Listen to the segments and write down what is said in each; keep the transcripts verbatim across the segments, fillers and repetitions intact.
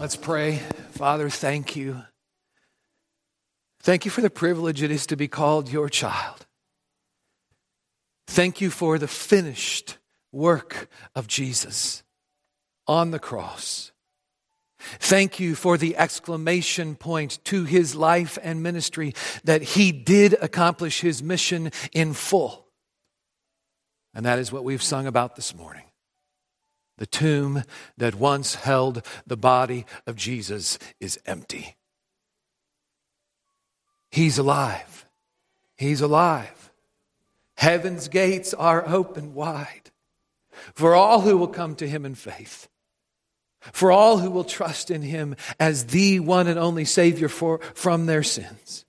Let's pray. Father, thank you. Thank you for the privilege it is to be called your child. Thank you for the finished work of Jesus on the cross. Thank you for the exclamation point to his life and ministry that he did accomplish his mission in full. And that is what we've sung about this morning. The tomb that once held the body of Jesus is empty. He's alive. He's alive. Heaven's gates are open wide for all who will come to him in faith, for all who will trust in him as the one and only Savior for, from their sins.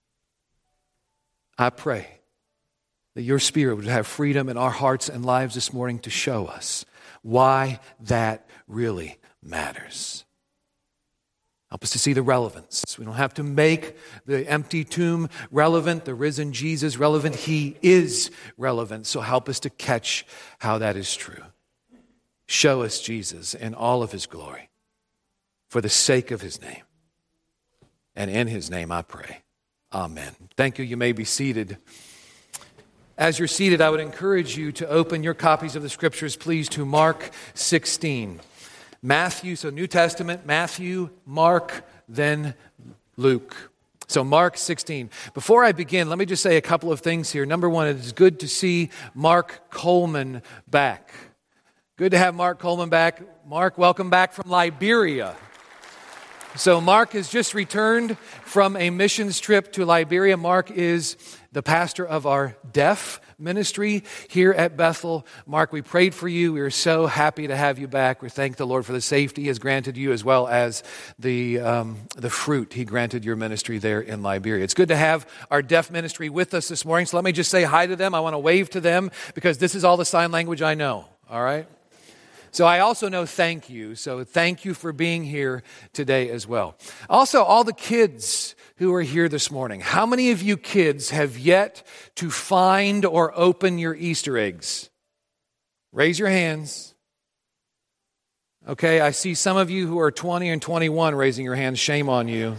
I pray that your Spirit would have freedom in our hearts and lives this morning to show us why that really matters. Help us to see the relevance. We don't have to make the empty tomb relevant, the risen Jesus relevant. He is relevant. So help us to catch how that is true. Show us Jesus in all of his glory for the sake of his name. And in his name I pray. Amen. Thank you. You may be seated. As you're seated, I would encourage you to open your copies of the Scriptures, please, to Mark sixteen. Matthew, so New Testament, Matthew, Mark, then Luke. So Mark sixteen. Before I begin, let me just say a couple of things here. Number one, it is good to see Mark Coleman back. Good to have Mark Coleman back. Mark, welcome back from Liberia. So Mark has just returned from a missions trip to Liberia. Mark is the pastor of our deaf ministry here at Bethel. Mark, we prayed for you. We are so happy to have you back. We thank the Lord for the safety he has granted you as well as the um, the fruit he granted your ministry there in Liberia. It's good to have our deaf ministry with us this morning. So let me just say hi to them. I want to wave to them because this is all the sign language I know. All right? So I also know thank you. So thank you for being here today as well. Also, all the kids who are here this morning. How many of you kids have yet to find or open your Easter eggs? Raise your hands. Okay, I see some of you who are twenty and twenty-one raising your hands. Shame on you.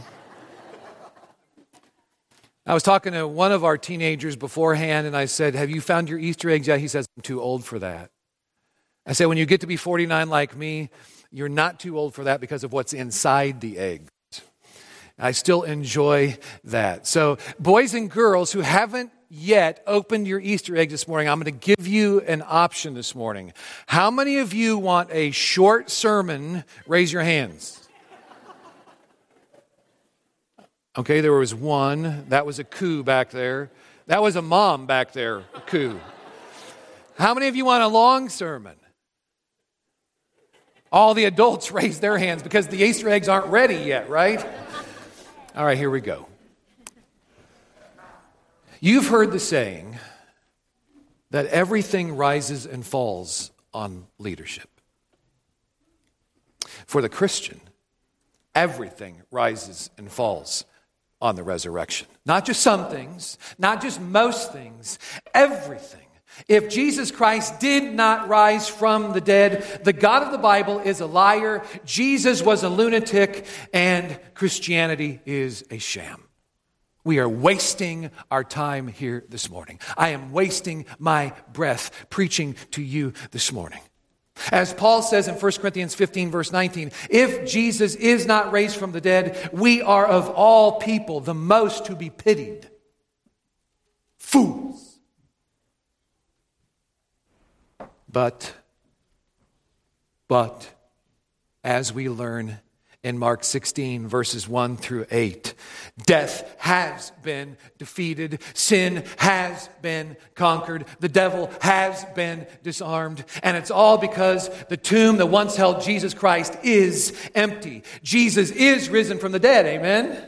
I was talking to one of our teenagers beforehand, and I said, have you found your Easter eggs yet? He says, I'm too old for that. I said, when you get to be forty-nine like me, you're not too old for that because of what's inside the eggs. I still enjoy that. So boys and girls who haven't yet opened your Easter egg this morning, I'm going to give you an option this morning. How many of you want a short sermon? Raise your hands. Okay, there was one. That was a coo back there. That was a mom back there, a coo. How many of you want a long sermon? All the adults raise their hands because the Easter eggs aren't ready yet, right? All right, here we go. You've heard the saying that everything rises and falls on leadership. For the Christian, everything rises and falls on the resurrection. Not just some things, not just most things, everything. If Jesus Christ did not rise from the dead, the God of the Bible is a liar, Jesus was a lunatic, and Christianity is a sham. We are wasting our time here this morning. I am wasting my breath preaching to you this morning. As Paul says in First Corinthians fifteen, verse nineteen, if Jesus is not raised from the dead, we are of all people the most to be pitied. Fools. But, but, as we learn in Mark sixteen, verses one through eight, death has been defeated, sin has been conquered, the devil has been disarmed, and it's all because the tomb that once held Jesus Christ is empty. Jesus is risen from the dead, amen? Amen.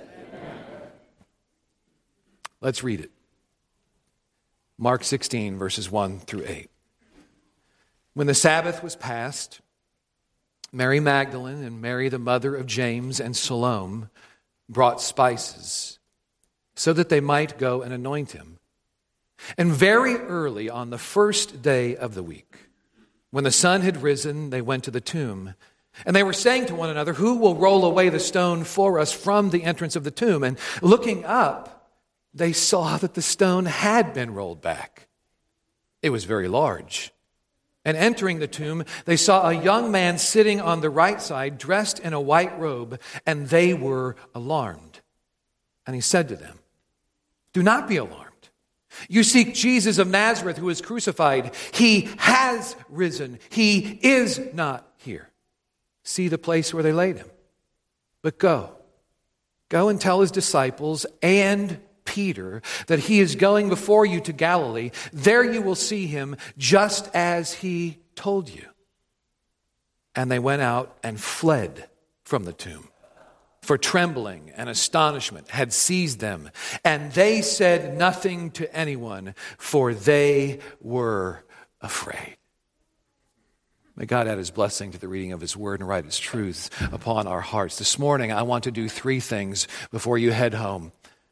Let's read it. Mark sixteen, verses one through eight. When the Sabbath was past, Mary Magdalene and Mary, the mother of James, and Salome brought spices so that they might go and anoint him. And very early on the first day of the week, when the sun had risen, they went to the tomb. And they were saying to one another, who will roll away the stone for us from the entrance of the tomb? And looking up, they saw that the stone had been rolled back. It was very large. And entering the tomb, they saw a young man sitting on the right side, dressed in a white robe, and they were alarmed. And he said to them, do not be alarmed. You seek Jesus of Nazareth who is crucified. He has risen. He is not here. See the place where they laid him. But go. Go and tell his disciples and Peter that he is going before you to Galilee. There you will see him just as he told you. And they went out and fled from the tomb, for trembling and astonishment had seized them. And they said nothing to anyone, for they were afraid. May God add his blessing to the reading of his word and write his truth upon our hearts. This morning, I want to do three things before you head home.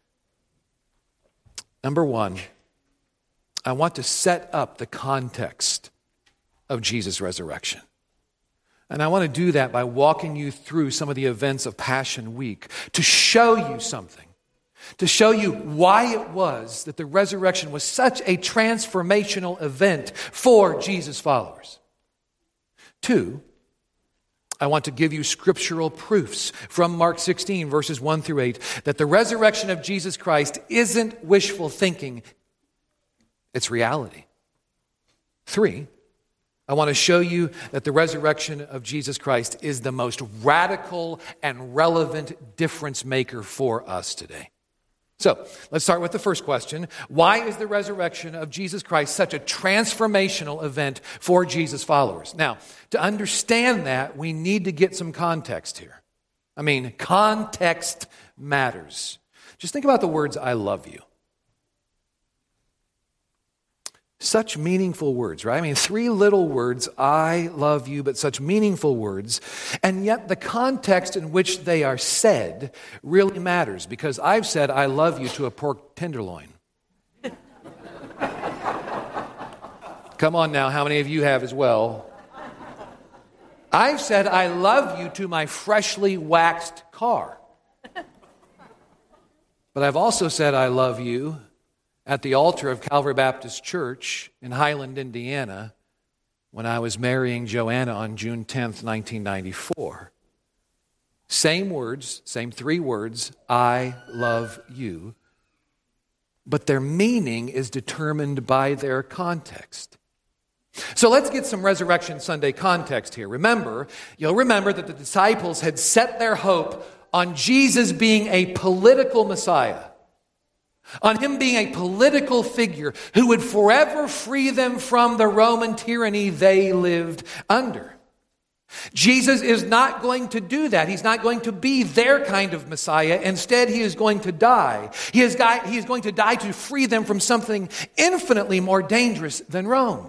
Number one, I want to set up the context of Jesus' resurrection. And I want to do that by walking you through some of the events of Passion Week to show you something, to show you why it was that the resurrection was such a transformational event for Jesus' followers. Two, I want to give you scriptural proofs from Mark sixteen, verses one through eight, that the resurrection of Jesus Christ isn't wishful thinking, it's reality. Three, I want to show you that the resurrection of Jesus Christ is the most radical and relevant difference maker for us today. So, let's start with the first question. Why is the resurrection of Jesus Christ such a transformational event for Jesus' followers? Now, to understand that, we need to get some context here. I mean, context matters. Just think about the words, I love you. Such meaningful words, right? I mean, three little words, I love you, but such meaningful words. And yet the context in which they are said really matters, because I've said I love you to a pork tenderloin. Come on now, how many of you have as well? I've said I love you to my freshly waxed car. But I've also said I love you at the altar of Calvary Baptist Church in Highland, Indiana, when I was marrying Joanna on June tenth, nineteen ninety-four. Same words, same three words, I love you, but their meaning is determined by their context. So let's get some Resurrection Sunday context here. Remember, you'll remember that the disciples had set their hope on Jesus being a political Messiah, on him being a political figure who would forever free them from the Roman tyranny they lived under. Jesus is not going to do that. He's not going to be their kind of Messiah. Instead, he is going to die. He is, he is going to die to free them from something infinitely more dangerous than Rome.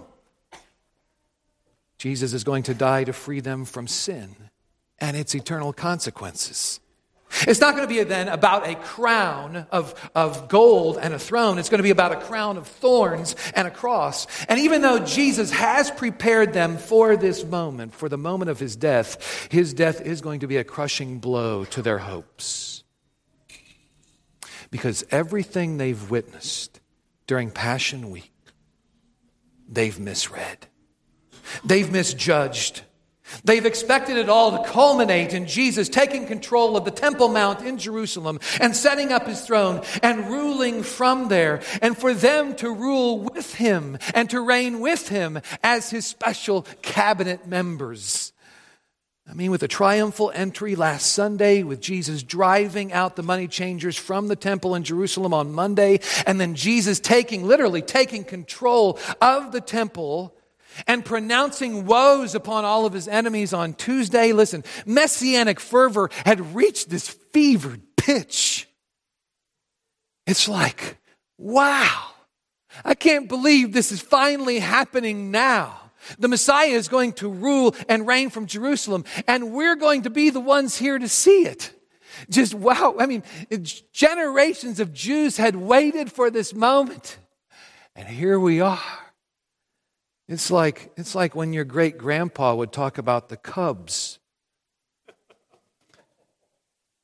Jesus is going to die to free them from sin and its eternal consequences. It's not going to be then about a crown of, of gold and a throne. It's going to be about a crown of thorns and a cross. And even though Jesus has prepared them for this moment, for the moment of his death, his death is going to be a crushing blow to their hopes. Because everything they've witnessed during Passion Week, they've misread. They've misjudged. They've expected it all to culminate in Jesus taking control of the Temple Mount in Jerusalem and setting up his throne and ruling from there, and for them to rule with him and to reign with him as his special cabinet members. I mean, with a triumphal entry last Sunday, with Jesus driving out the money changers from the temple in Jerusalem on Monday, and then Jesus taking, literally taking control of the temple and pronouncing woes upon all of his enemies on Tuesday. Listen, messianic fervor had reached this fevered pitch. It's like, wow, I can't believe this is finally happening now. The Messiah is going to rule and reign from Jerusalem, and we're going to be the ones here to see it. Just wow. I mean, generations of Jews had waited for this moment, and here we are. It's like, it's like when your great grandpa would talk about the Cubs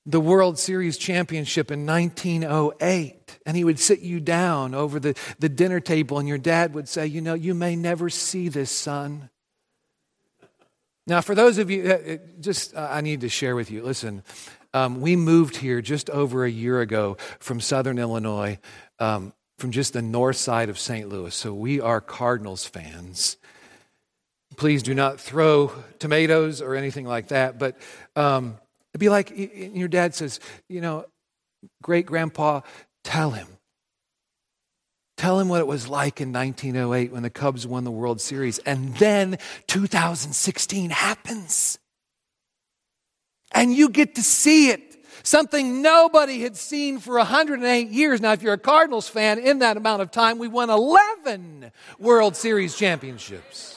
the World Series championship in nineteen oh eight, and he would sit you down over the, the dinner table, and your dad would say, you know, you may never see this, son. Now, for those of you, uh, just uh, I need to share with you, listen, um, we moved here just over a year ago from Southern Illinois, um, from just the north side of Saint Louis, so we are Cardinals fans. Please do not throw tomatoes or anything like that, but um, it'd be like your dad says, you know, great-grandpa, tell him. Tell him what it was like in nineteen oh eight when the Cubs won the World Series. And then two thousand sixteen happens. And you get to see it. Something nobody had seen for one hundred eight years. Now, if you're a Cardinals fan, in that amount of time, we won eleven World Series championships.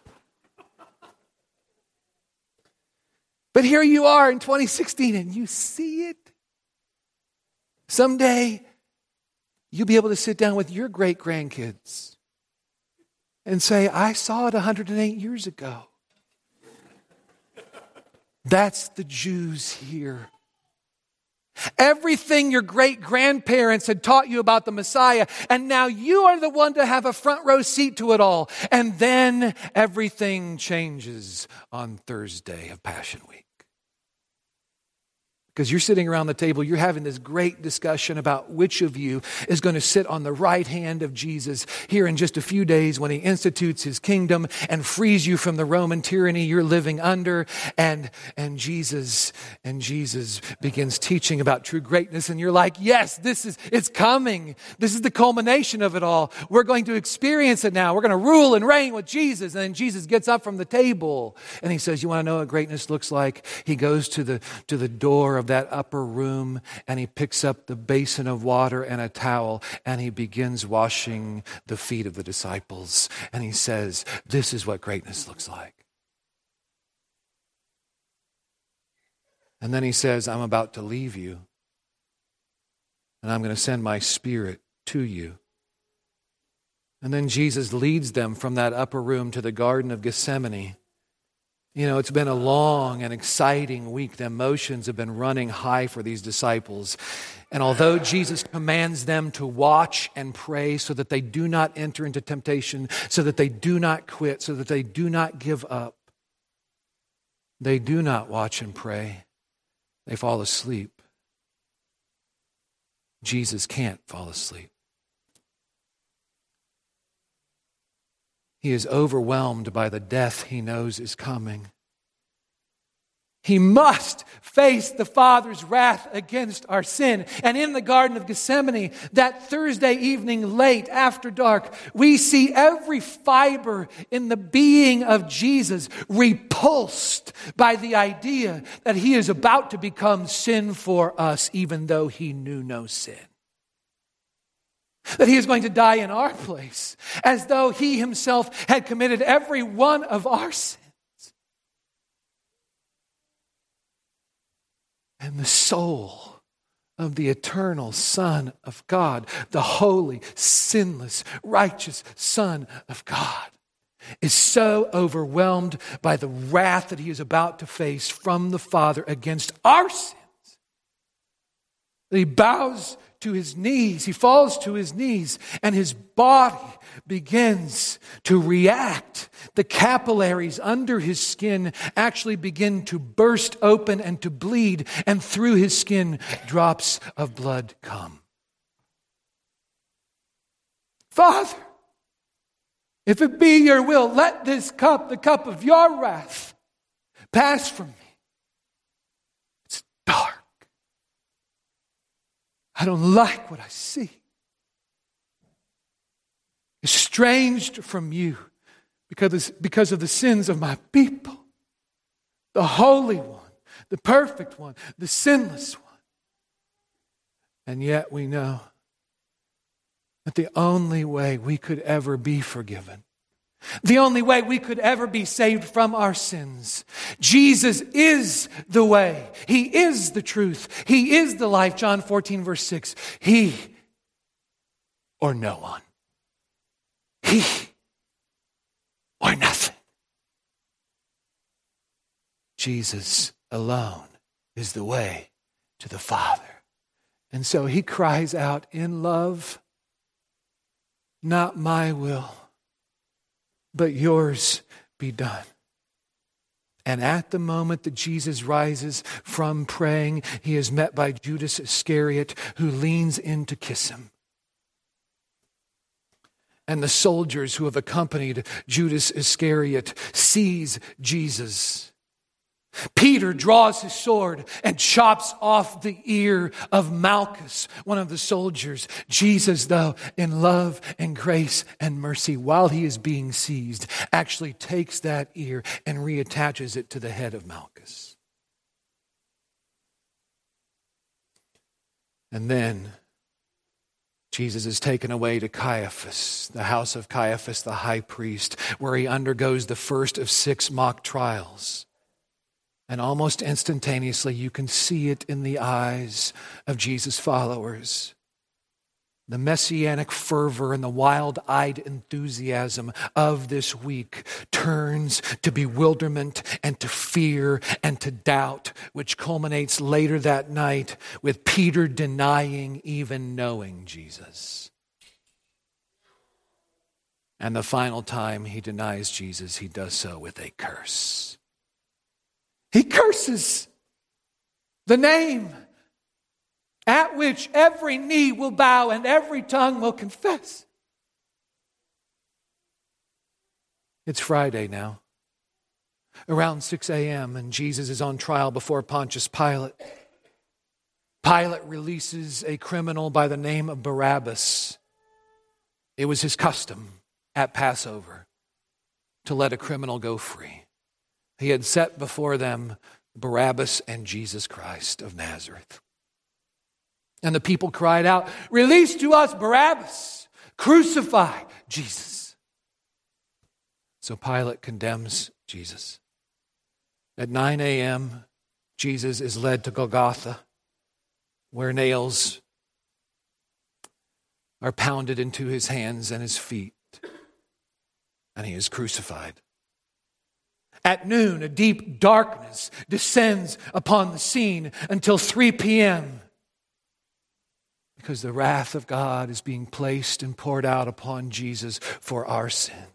But here you are in twenty sixteen and you see it. Someday, you'll be able to sit down with your great-grandkids and say, I saw it one hundred eight years ago. That's the Jews here. Everything your great-grandparents had taught you about the Messiah, and now you are the one to have a front row seat to it all. And then everything changes on Thursday of Passion Week. Because you're sitting around the table, you're having this great discussion about which of you is going to sit on the right hand of Jesus here in just a few days when he institutes his kingdom and frees you from the Roman tyranny you're living under. And, and Jesus, and Jesus begins teaching about true greatness. And you're like, yes, this is, it's coming. This is the culmination of it all. We're going to experience it now. We're going to rule and reign with Jesus. And then Jesus gets up from the table and he says, you want to know what greatness looks like? He goes to the, to the door of that upper room and he picks up the basin of water and a towel and he begins washing the feet of the disciples. And he says, this is what greatness looks like. And then he says, I'm about to leave you and I'm going to send my Spirit to you. And then Jesus leads them from that upper room to the Garden of Gethsemane. You know, it's been a long and exciting week. The emotions have been running high for these disciples. And although Jesus commands them to watch and pray so that they do not enter into temptation, so that they do not quit, so that they do not give up, they do not watch and pray. They fall asleep. Jesus can't fall asleep. He is overwhelmed by the death he knows is coming. He must face the Father's wrath against our sin. And in the Garden of Gethsemane, that Thursday evening late after dark, we see every fiber in the being of Jesus repulsed by the idea that he is about to become sin for us, even though he knew no sin. That he is going to die in our place, as though he himself had committed every one of our sins. And the soul of the eternal Son of God, the holy, sinless, righteous Son of God, is so overwhelmed by the wrath that he is about to face from the Father against our sins that he bows to his knees, he falls to his knees, and his body begins to react. The capillaries under his skin actually begin to burst open and to bleed, and through his skin drops of blood come. Father, if it be your will, let this cup, the cup of your wrath, pass from me. It's dark. I don't like what I see. Estranged from you because, because of the sins of my people. The Holy One, the perfect one, the sinless one. And yet we know that the only way we could ever be forgiven, the only way we could ever be saved from our sins, Jesus is the way. He is the truth. He is the life. John fourteen, verse six. He or no one. He or nothing. Jesus alone is the way to the Father. And so he cries out in love, not my will, but yours be done. And at the moment that Jesus rises from praying, he is met by Judas Iscariot, who leans in to kiss him. And the soldiers who have accompanied Judas Iscariot seize Jesus. Peter draws his sword and chops off the ear of Malchus, one of the soldiers. Jesus, though, in love and grace and mercy, while he is being seized, actually takes that ear and reattaches it to the head of Malchus. And then Jesus is taken away to Caiaphas, the house of Caiaphas, the high priest, where he undergoes the first of six mock trials. And almost instantaneously, you can see it in the eyes of Jesus' followers. The messianic fervor and the wild-eyed enthusiasm of this week turns to bewilderment and to fear and to doubt, which culminates later that night with Peter denying even knowing Jesus. And the final time he denies Jesus, he does so with a curse. He curses the name at which every knee will bow and every tongue will confess. It's Friday now, around six a.m., and Jesus is on trial before Pontius Pilate. Pilate releases a criminal by the name of Barabbas. It was his custom at Passover to let a criminal go free. He had set before them Barabbas and Jesus Christ of Nazareth. And the people cried out, "Release to us Barabbas! Crucify Jesus!" So Pilate condemns Jesus. At nine a.m., Jesus is led to Golgotha, where nails are pounded into his hands and his feet, and he is crucified. At noon, a deep darkness descends upon the scene until three p.m. because the wrath of God is being placed and poured out upon Jesus for our sins.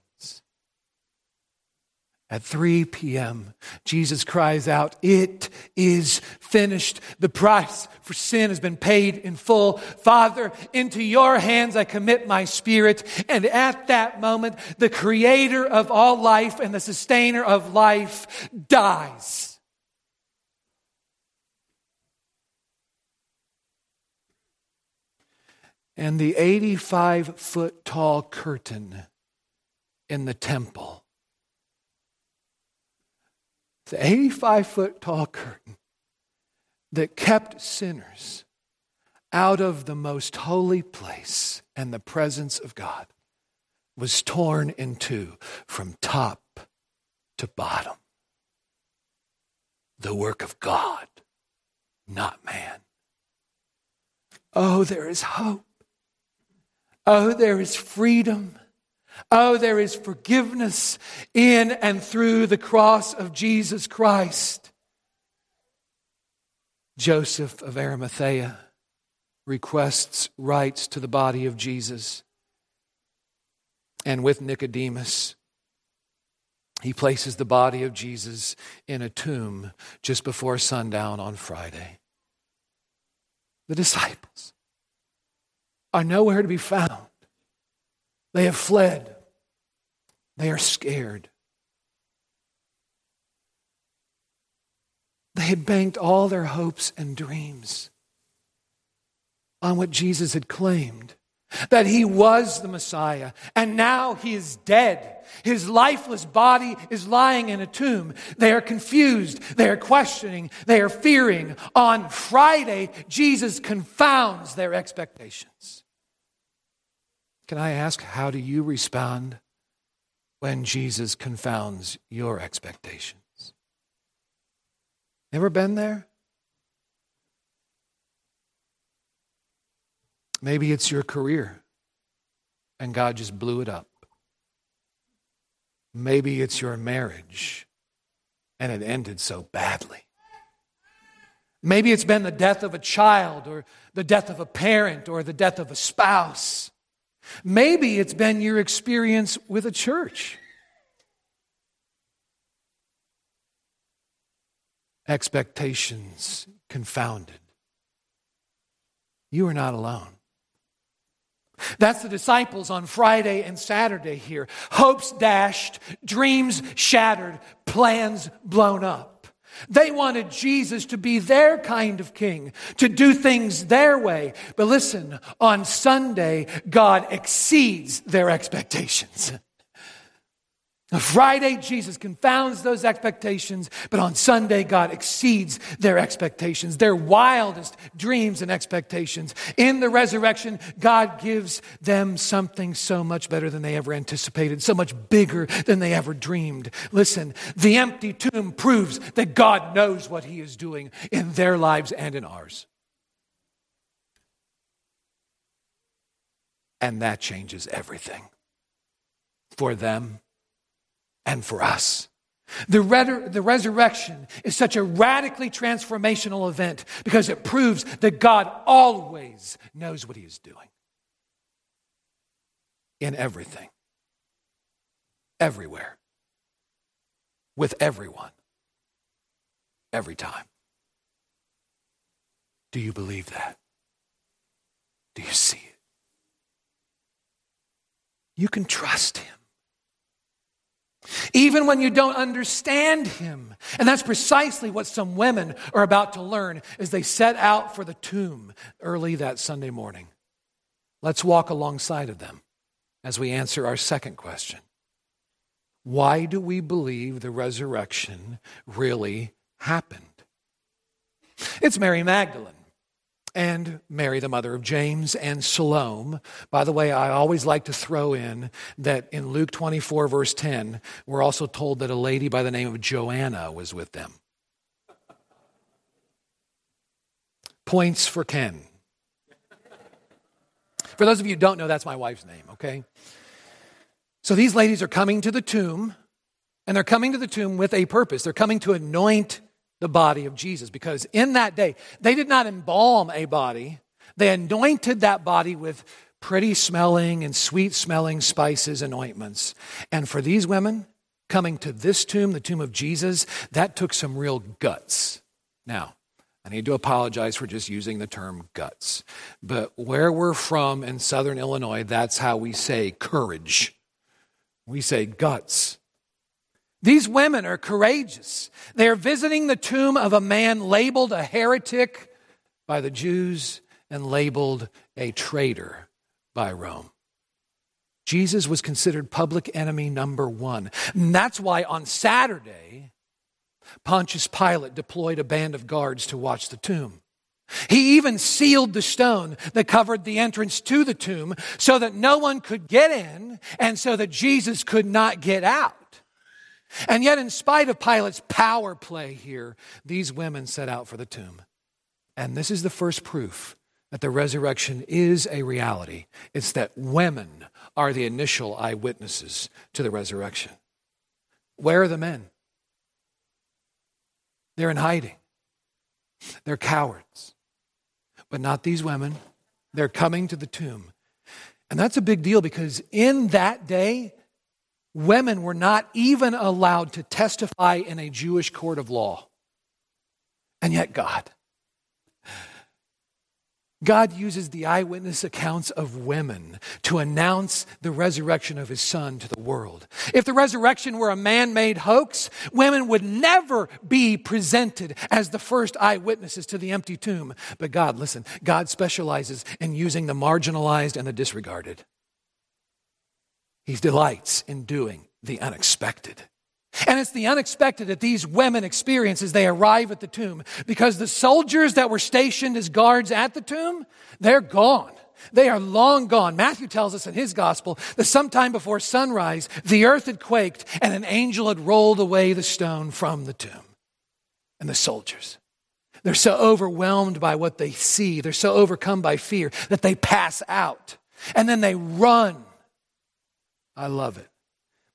At three p.m., Jesus cries out, "It is finished. The price for sin has been paid in full. Father, into your hands I commit my spirit." And at that moment, the creator of all life and the sustainer of life dies. And the eighty-five foot tall curtain in the temple, the eighty-five foot tall curtain that kept sinners out of the most holy place and the presence of God, was torn in two from top to bottom. The work of God, not man. Oh, there is hope. Oh, there is freedom. Oh, there is forgiveness in and through the cross of Jesus Christ. Joseph of Arimathea requests rights to the body of Jesus. And with Nicodemus, he places the body of Jesus in a tomb just before sundown on Friday. The disciples are nowhere to be found. They have fled. They are scared. They had banked all their hopes and dreams on what Jesus had claimed, that he was the Messiah, and now he is dead. His lifeless body is lying in a tomb. They are confused. They are questioning. They are fearing. On Friday, Jesus confounds their expectations. Can I ask, how do you respond when Jesus confounds your expectations? Ever been there? Maybe it's your career and God just blew it up. Maybe it's your marriage and it ended so badly. Maybe it's been the death of a child or the death of a parent or the death of a spouse. Maybe it's been your experience with a church. Expectations confounded. You are not alone. That's the disciples on Friday and Saturday here. Hopes dashed, dreams shattered, plans blown up. They wanted Jesus to be their kind of king, to do things their way. But listen, on Sunday, God exceeds their expectations. On Friday, Jesus confounds those expectations, but on Sunday, God exceeds their expectations, their wildest dreams and expectations. In the resurrection, God gives them something so much better than they ever anticipated, so much bigger than they ever dreamed. Listen, the empty tomb proves that God knows what He is doing in their lives and in ours. And that changes everything for them and for us. The, re- the resurrection is such a radically transformational event because it proves that God always knows what He is doing. In everything. Everywhere. With everyone. Every time. Do you believe that? Do you see it? You can trust Him. Even when you don't understand Him. And that's precisely what some women are about to learn as they set out for the tomb early that Sunday morning. Let's walk alongside of them as we answer our second question. Why do we believe the resurrection really happened? It's Mary Magdalene. And Mary, the mother of James, and Salome. By the way, I always like to throw in that in Luke twenty-four, verse ten, we're also told that a lady by the name of Joanna was with them. Points for Ken. For those of you who don't know, that's my wife's name, okay? So these ladies are coming to the tomb, and they're coming to the tomb with a purpose. They're coming to anoint the body of Jesus, because in that day, they did not embalm a body. They anointed that body with pretty smelling and sweet smelling spices and ointments. And for these women coming to this tomb, the tomb of Jesus, that took some real guts. Now, I need to apologize for just using the term guts. But where we're from in southern Illinois, that's how we say courage. We say guts. These women are courageous. They are visiting the tomb of a man labeled a heretic by the Jews and labeled a traitor by Rome. Jesus was considered public enemy number one. And that's why on Saturday, Pontius Pilate deployed a band of guards to watch the tomb. He even sealed the stone that covered the entrance to the tomb so that no one could get in and so that Jesus could not get out. And yet, in spite of Pilate's power play here, these women set out for the tomb. And this is the first proof that the resurrection is a reality. It's that women are the initial eyewitnesses to the resurrection. Where are the men? They're in hiding. They're cowards. But not these women. They're coming to the tomb. And that's a big deal because in that day, women were not even allowed to testify in a Jewish court of law. And yet God, God uses the eyewitness accounts of women to announce the resurrection of His Son to the world. If the resurrection were a man-made hoax, women would never be presented as the first eyewitnesses to the empty tomb. But God, listen, God specializes in using the marginalized and the disregarded. He delights in doing the unexpected. And it's the unexpected that these women experience as they arrive at the tomb, because the soldiers that were stationed as guards at the tomb, they're gone. They are long gone. Matthew tells us in his gospel that sometime before sunrise, the earth had quaked and an angel had rolled away the stone from the tomb. And the soldiers, they're so overwhelmed by what they see, they're so overcome by fear that they pass out. And then they run. I love it.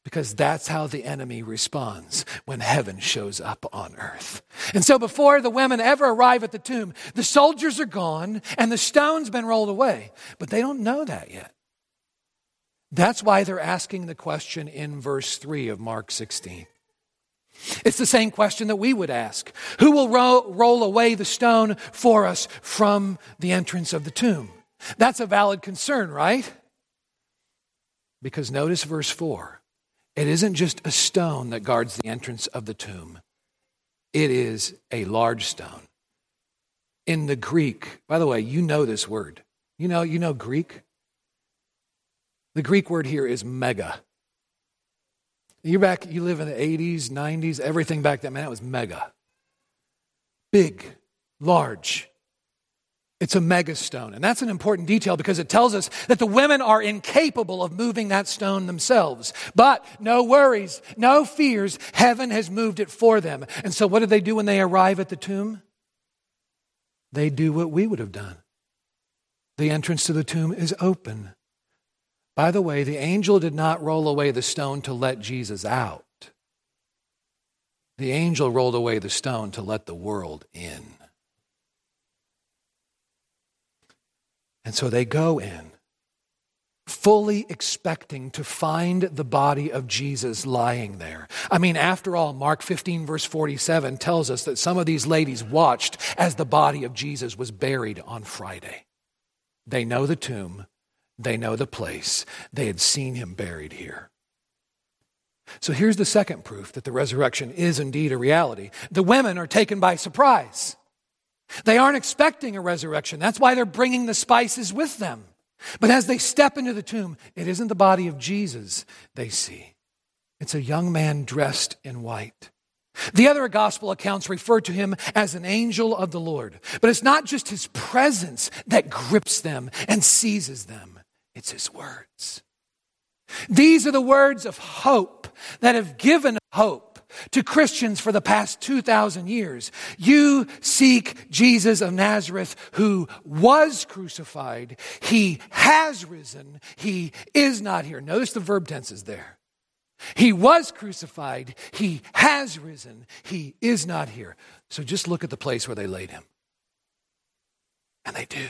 Because that's how the enemy responds when heaven shows up on earth. And so before the women ever arrive at the tomb, the soldiers are gone and the stone's been rolled away. But they don't know that yet. That's why they're asking the question in verse three of Mark sixteen. It's the same question that we would ask. Who will ro- roll away the stone for us from the entrance of the tomb? That's a valid concern, right? Because notice verse four. It isn't just a stone that guards the entrance of the tomb. It is a large stone. In the Greek, by the way, you know this word. You know, you know Greek? The Greek word here is mega. You're back, you live in the eighties, nineties, everything back then, man, it was mega. Big, large. It's a mega stone. And that's an important detail because it tells us that the women are incapable of moving that stone themselves. But no worries, no fears. Heaven has moved it for them. And so what do they do when they arrive at the tomb? They do what we would have done. The entrance to the tomb is open. By the way, the angel did not roll away the stone to let Jesus out. The angel rolled away the stone to let the world in. And so they go in, fully expecting to find the body of Jesus lying there. I mean, after all, Mark fifteen verse forty-seven tells us that some of these ladies watched as the body of Jesus was buried on Friday. They know the tomb. They know the place. They had seen him buried here. So here's the second proof that the resurrection is indeed a reality. The women are taken by surprise. They aren't expecting a resurrection. That's why they're bringing the spices with them. But as they step into the tomb, it isn't the body of Jesus they see. It's a young man dressed in white. The other gospel accounts refer to him as an angel of the Lord. But it's not just his presence that grips them and seizes them. It's his words. These are the words of hope that have given hope to Christians for the past two thousand years. You seek Jesus of Nazareth who was crucified. He has risen. He is not here. Notice the verb tenses there. He was crucified. He has risen. He is not here. So just look at the place where they laid him. And they do.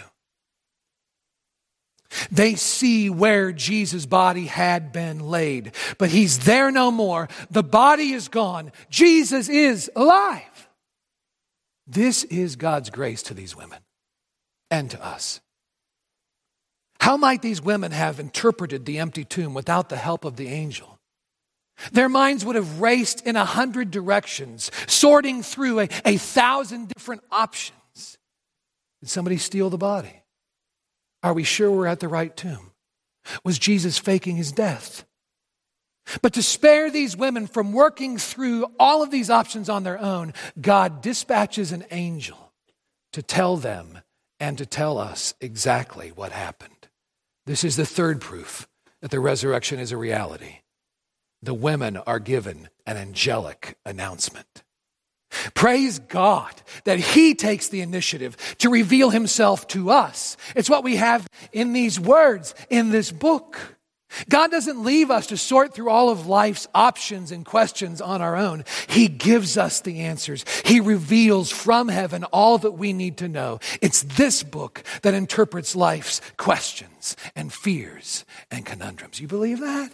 They see where Jesus' body had been laid, but he's there no more. The body is gone. Jesus is alive. This is God's grace to these women and to us. How might these women have interpreted the empty tomb without the help of the angel? Their minds would have raced in a hundred directions, sorting through a, a thousand different options. Did somebody steal the body? Are we sure we're at the right tomb? Was Jesus faking his death? But to spare these women from working through all of these options on their own, God dispatches an angel to tell them and to tell us exactly what happened. This is the third proof that the resurrection is a reality. The women are given an angelic announcement. Praise God that he takes the initiative to reveal himself to us. It's what we have in these words, in this book. God doesn't leave us to sort through all of life's options and questions on our own. He gives us the answers. He reveals from heaven all that we need to know. It's this book that interprets life's questions and fears and conundrums. You believe that?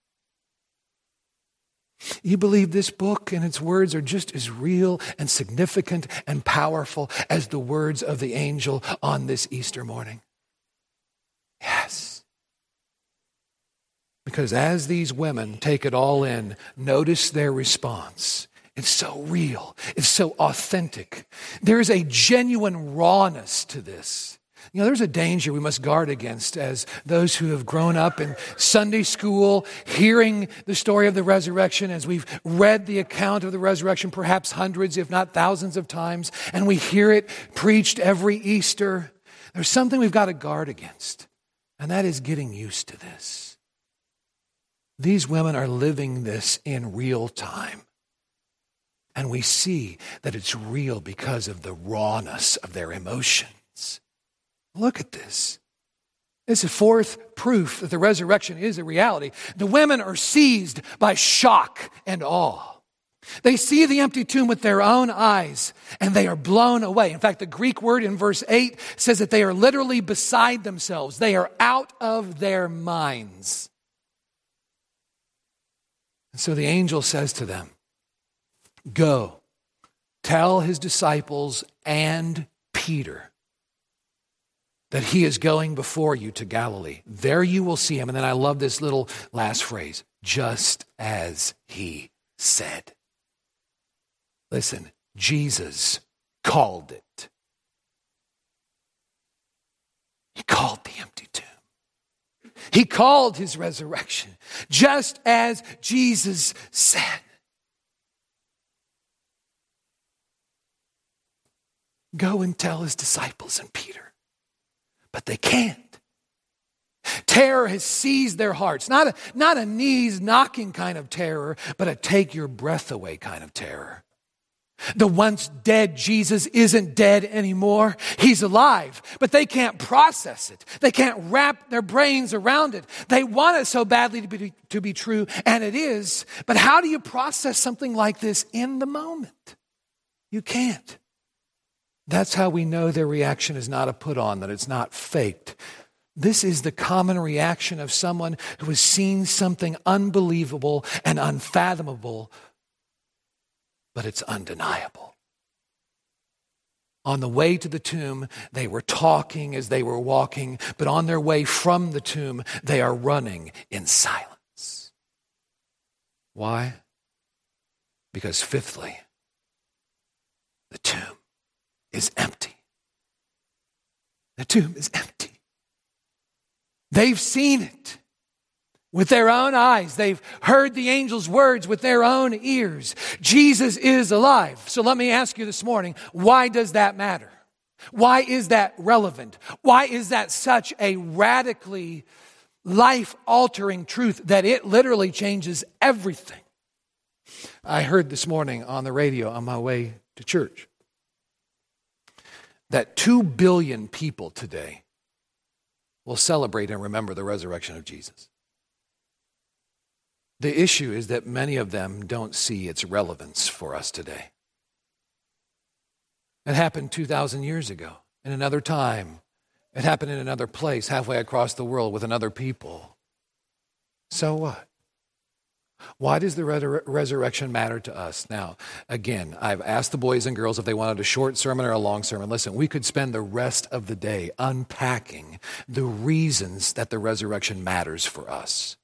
You believe this book and its words are just as real and significant and powerful as the words of the angel on this Easter morning? Yes. Because as these women take it all in, notice their response. It's so real. It's so authentic. There is a genuine rawness to this. You know, there's a danger we must guard against as those who have grown up in Sunday school, hearing the story of the resurrection, as we've read the account of the resurrection perhaps hundreds, if not thousands of times, and we hear it preached every Easter. There's something we've got to guard against, and that is getting used to this. These women are living this in real time. And we see that it's real because of the rawness of their emotions. Look at this. This is fourth proof that the resurrection is a reality. The women are seized by shock and awe. They see the empty tomb with their own eyes, and they are blown away. In fact, the Greek word in verse eight says that they are literally beside themselves. They are out of their minds. And so the angel says to them, "Go, tell his disciples and Peter that he is going before you to Galilee. There you will see him." And then I love this little last phrase, "just as he said." Listen, Jesus called it. He called the empty tomb. He called his resurrection, just as Jesus said. Go and tell his disciples and Peter. But they can't. Terror has seized their hearts. Not a, not a knees knocking kind of terror, but a take your breath away kind of terror. The once dead Jesus isn't dead anymore. He's alive, but they can't process it. They can't wrap their brains around it. They want it so badly to be, to be true, and it is. But how do you process something like this in the moment? You can't. That's how we know their reaction is not a put on, that it's not faked. This is the common reaction of someone who has seen something unbelievable and unfathomable, but it's undeniable. On the way to the tomb, they were talking as they were walking, but on their way from the tomb, they are running in silence. Why? Because fifthly, the tomb is empty. The tomb is empty. They've seen it with their own eyes. They've heard the angel's words with their own ears. Jesus is alive. So let me ask you this morning, why does that matter? Why is that relevant? Why is that such a radically life-altering truth that it literally changes everything? I heard this morning on the radio on my way to church that two billion people today will celebrate and remember the resurrection of Jesus. The issue is that many of them don't see its relevance for us today. It happened two thousand years ago, in another time. It happened in another place, halfway across the world with another people. So what? Why does the resur- resurrection matter to us? Now, again, I've asked the boys and girls if they wanted a short sermon or a long sermon. Listen, we could spend the rest of the day unpacking the reasons that the resurrection matters for us.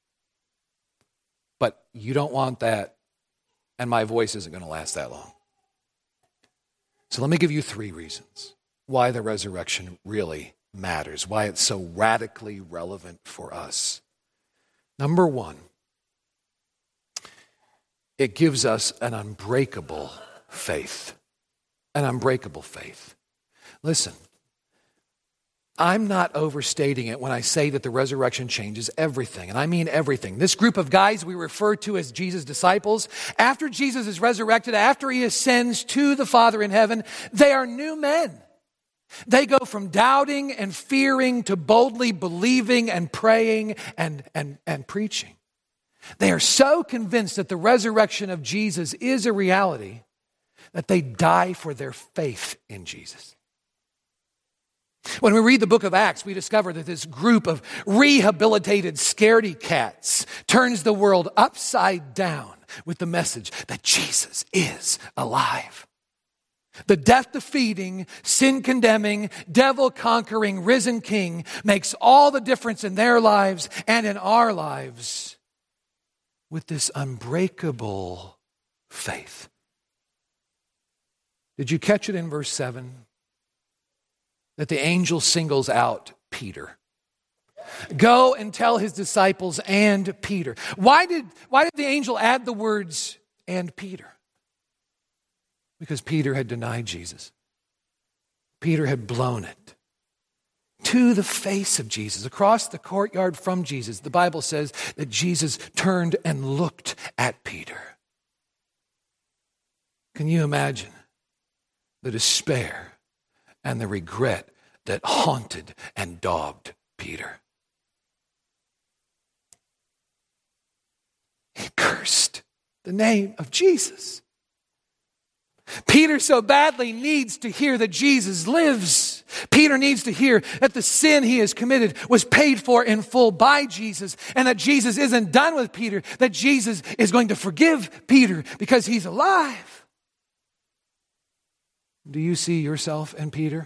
But you don't want that, and my voice isn't going to last that long. So let me give you three reasons why the resurrection really matters, why it's so radically relevant for us. Number one, it gives us an unbreakable faith. An unbreakable faith. Listen, I'm not overstating it when I say that the resurrection changes everything, and I mean everything. This group of guys we refer to as Jesus' disciples, after Jesus is resurrected, after he ascends to the Father in heaven, they are new men. They go from doubting and fearing to boldly believing and praying and, and, and preaching. They are so convinced that the resurrection of Jesus is a reality that they die for their faith in Jesus. When we read the book of Acts, we discover that this group of rehabilitated scaredy cats turns the world upside down with the message that Jesus is alive. The death-defeating, sin-condemning, devil-conquering, risen King makes all the difference in their lives and in our lives with this unbreakable faith. Did you catch it in verse seven? That the angel singles out Peter. Go and tell his disciples and Peter. Why did, why did the angel add the words and Peter? Because Peter had denied Jesus. Peter had blown it to the face of Jesus, across the courtyard from Jesus. The Bible says that Jesus turned and looked at Peter. Can you imagine the despair and the regret that haunted and dogged Peter. He cursed the name of Jesus. Peter so badly needs to hear that Jesus lives. Peter needs to hear that the sin he has committed was paid for in full by Jesus, and that Jesus isn't done with Peter, that Jesus is going to forgive Peter because he's alive. Do you see yourself in Peter?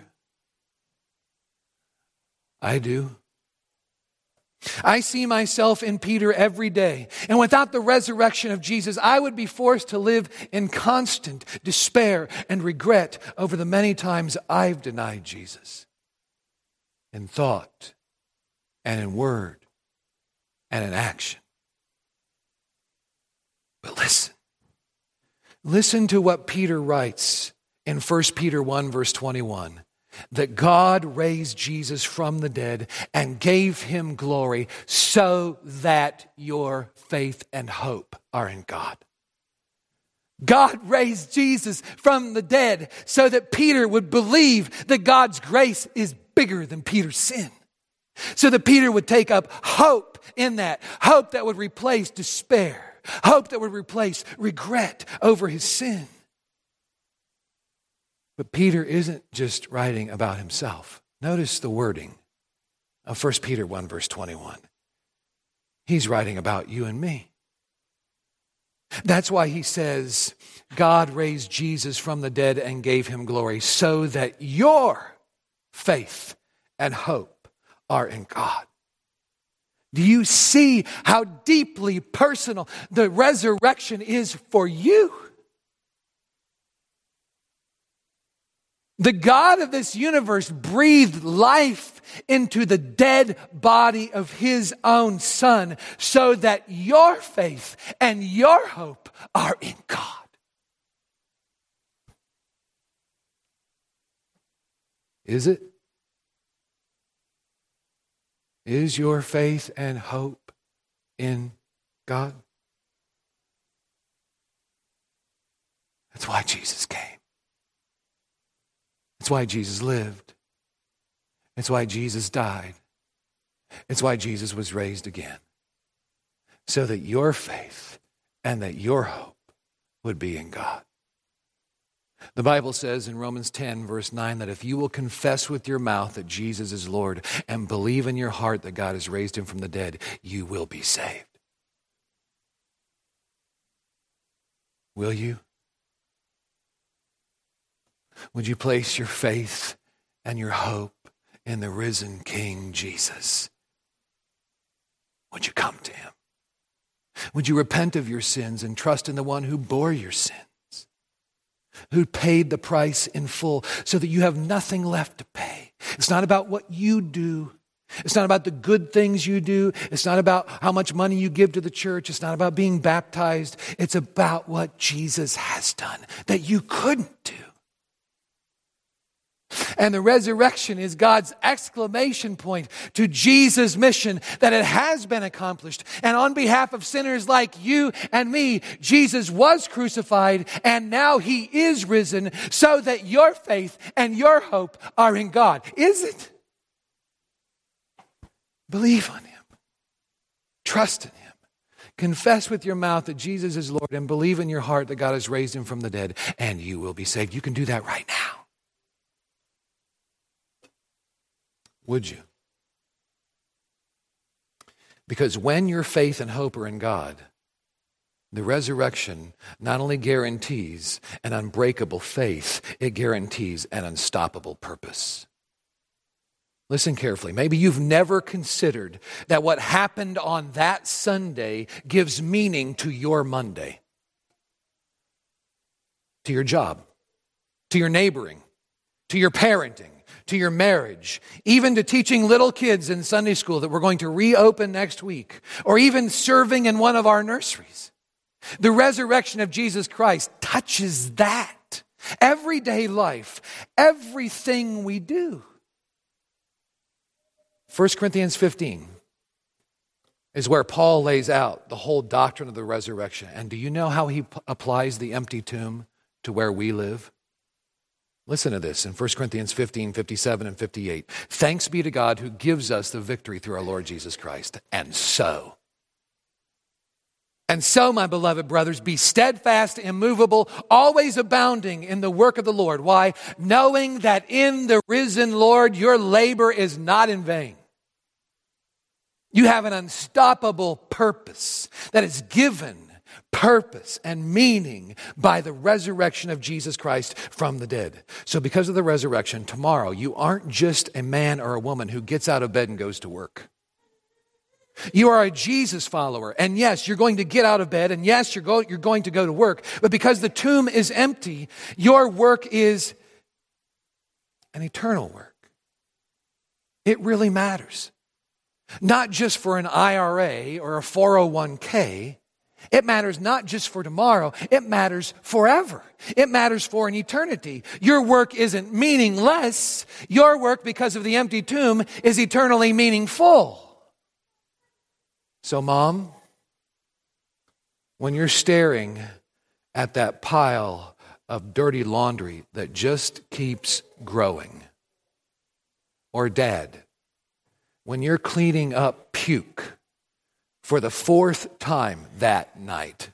I do. I see myself in Peter every day. And without the resurrection of Jesus, I would be forced to live in constant despair and regret over the many times I've denied Jesus. In thought, and in word, and in action. But listen. Listen to what Peter writes in First Peter one, verse twenty-one. That God raised Jesus from the dead and gave him glory so that your faith and hope are in God. God raised Jesus from the dead so that Peter would believe that God's grace is bigger than Peter's sin. So that Peter would take up hope in that. Hope that would replace despair. Hope that would replace regret over his sin. But Peter isn't just writing about himself. Notice the wording of First Peter one, verse twenty-one. He's writing about you and me. That's why he says, God raised Jesus from the dead and gave him glory so that your faith and hope are in God. Do you see how deeply personal the resurrection is for you? The God of this universe breathed life into the dead body of his own Son so that your faith and your hope are in God. Is it? Is your faith and hope in God? That's why Jesus came. It's why Jesus lived. It's why Jesus died. It's why Jesus was raised again. So that your faith and that your hope would be in God. The Bible says in Romans ten, verse nine, that if you will confess with your mouth that Jesus is Lord and believe in your heart that God has raised him from the dead, you will be saved. Will you? Would you place your faith and your hope in the risen King Jesus? Would you come to him? Would you repent of your sins and trust in the one who bore your sins, who paid the price in full so that you have nothing left to pay? It's not about what you do. It's not about the good things you do. It's not about how much money you give to the church. It's not about being baptized. It's about what Jesus has done that you couldn't do. And the resurrection is God's exclamation point to Jesus' mission that it has been accomplished. And on behalf of sinners like you and me, Jesus was crucified and now he is risen so that your faith and your hope are in God. Is it? Believe on him. Trust in him. Confess with your mouth that Jesus is Lord and believe in your heart that God has raised him from the dead and you will be saved. You can do that right now. Would you? Because when your faith and hope are in God, the resurrection not only guarantees an unbreakable faith, it guarantees an unstoppable purpose. Listen carefully. Maybe you've never considered that what happened on that Sunday gives meaning to your Monday, to your job, to your neighboring, to your parenting, to your marriage, even to teaching little kids in Sunday school that we're going to reopen next week, or even serving in one of our nurseries. The resurrection of Jesus Christ touches that. Everyday life, everything we do. First Corinthians fifteen is where Paul lays out the whole doctrine of the resurrection. And do you know how he p- applies the empty tomb to where we live? Listen to this in First Corinthians fifteen, fifty-seven and fifty-eight. Thanks be to God who gives us the victory through our Lord Jesus Christ. And so, and so, my beloved brothers, be steadfast, immovable, always abounding in the work of the Lord. Why? Knowing that in the risen Lord, your labor is not in vain. You have an unstoppable purpose that is given purpose and meaning by the resurrection of Jesus Christ from the dead. So because of the resurrection, tomorrow you aren't just a man or a woman who gets out of bed and goes to work. You are a Jesus follower. And yes, you're going to get out of bed. And yes, you're, go, you're going to go to work. But because the tomb is empty, your work is an eternal work. It really matters. Not just for an I R A or a four oh one k. It matters not just for tomorrow. It matters forever. It matters for an eternity. Your work isn't meaningless. Your work, because of the empty tomb, is eternally meaningful. So, Mom, when you're staring at that pile of dirty laundry that just keeps growing, or Dad, when you're cleaning up puke for the fourth time that night,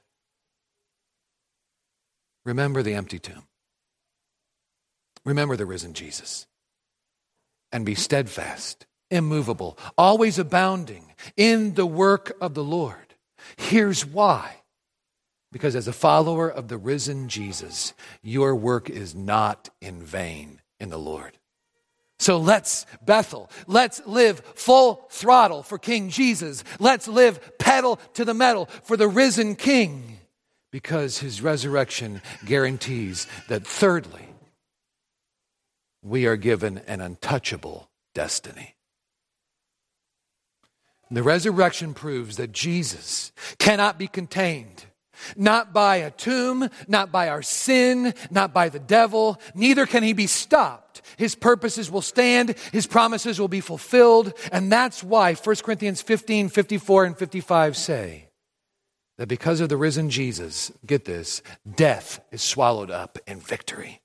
remember the empty tomb. Remember the risen Jesus. And be steadfast, immovable, always abounding in the work of the Lord. Here's why. Because as a follower of the risen Jesus, your work is not in vain in the Lord. So let's, Bethel, let's live full throttle for King Jesus. Let's live pedal to the metal for the risen King, because his resurrection guarantees that, thirdly, we are given an untouchable destiny. The resurrection proves that Jesus cannot be contained, not by a tomb, not by our sin, not by the devil. Neither can he be stopped. His purposes will stand. His promises will be fulfilled. And that's why First Corinthians fifteen, fifty-four and fifty-five say that because of the risen Jesus, get this, death is swallowed up in victory.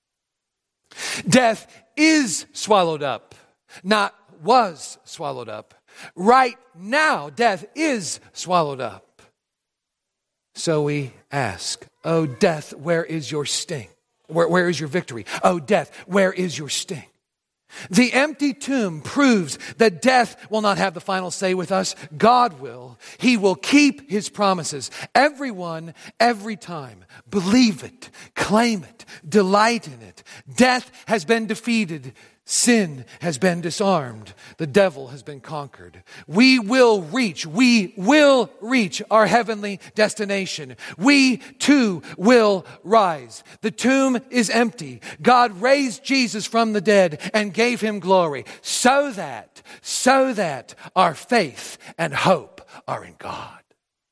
Death is swallowed up, not was swallowed up. Right now, death is swallowed up. So we ask, oh, death, where is your sting? Where, where is your victory? Oh, death, where is your sting? The empty tomb proves that death will not have the final say with us. God will. He will keep his promises. Everyone, every time. Believe it. Claim it. Delight in it. Death has been defeated. Sin has been disarmed. The devil has been conquered. We will reach, we will reach our heavenly destination. We too will rise. The tomb is empty. God raised Jesus from the dead and gave him glory so that, so that our faith and hope are in God.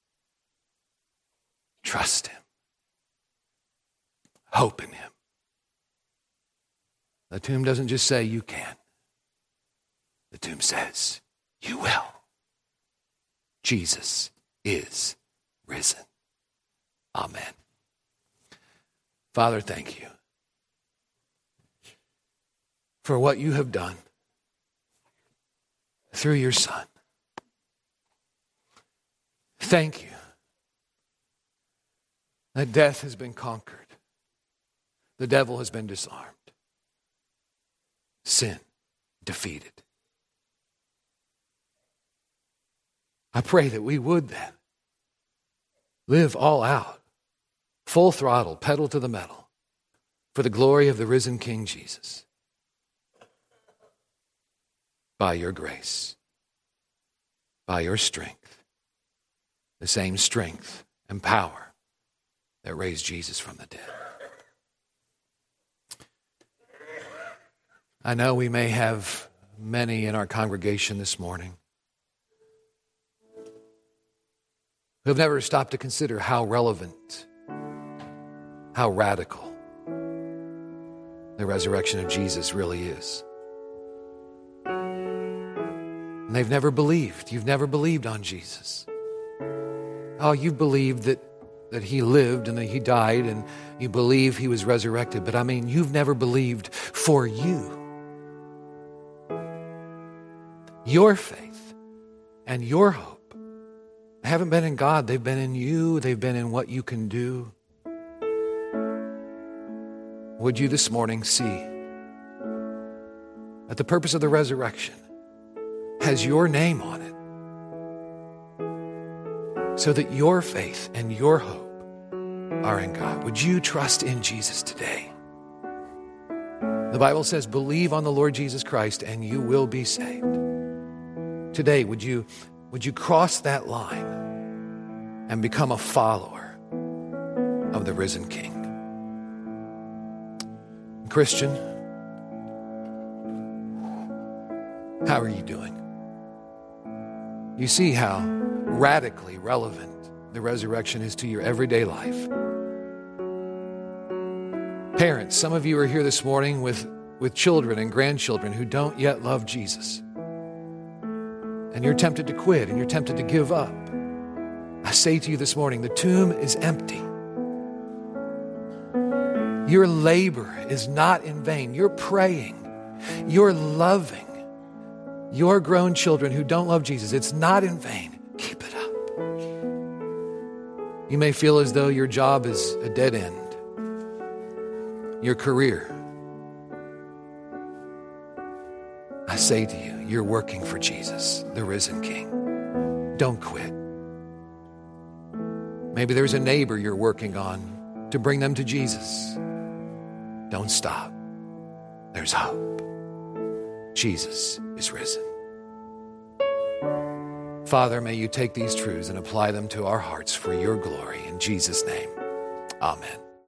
Trust him. Hope in him. The tomb doesn't just say you can. The tomb says you will. Jesus is risen. Amen. Father, thank you for what you have done through your Son. Thank you that death has been conquered. The devil has been disarmed. Sin defeated. I pray that we would then live all out, full throttle, pedal to the metal, for the glory of the risen King Jesus. By your grace, by your strength, the same strength and power that raised Jesus from the dead. I know we may have many in our congregation this morning who have never stopped to consider how relevant, how radical the resurrection of Jesus really is. And they've never believed. You've never believed on Jesus. Oh, you've believed that, that he lived and that he died and You believe he was resurrected, but I mean, you've never believed for you. Your faith and your hope haven't been in God. They've been in you. They've been in what you can do. Would you this morning see that the purpose of the resurrection has your name on it so that your faith and your hope are in God? Would you trust in Jesus today? The Bible says, believe on the Lord Jesus Christ and you will be saved. Today, would you, would you cross that line and become a follower of the risen King? Christian, how are you doing? You see how radically relevant the resurrection is to your everyday life. Parents, some of you are here this morning with, with children and grandchildren who don't yet love Jesus. And you're tempted to quit and you're tempted to give up. I say to you this morning, the tomb is empty. Your labor is not in vain. You're praying. You're loving your grown children who don't love Jesus. It's not in vain. Keep it up. You may feel as though your job is a dead end. Your career. I say to you, you're working for Jesus, the risen King. Don't quit. Maybe there's a neighbor you're working on to bring them to Jesus. Don't stop. There's hope. Jesus is risen. Father, may you take these truths and apply them to our hearts for your glory. In Jesus' name, amen.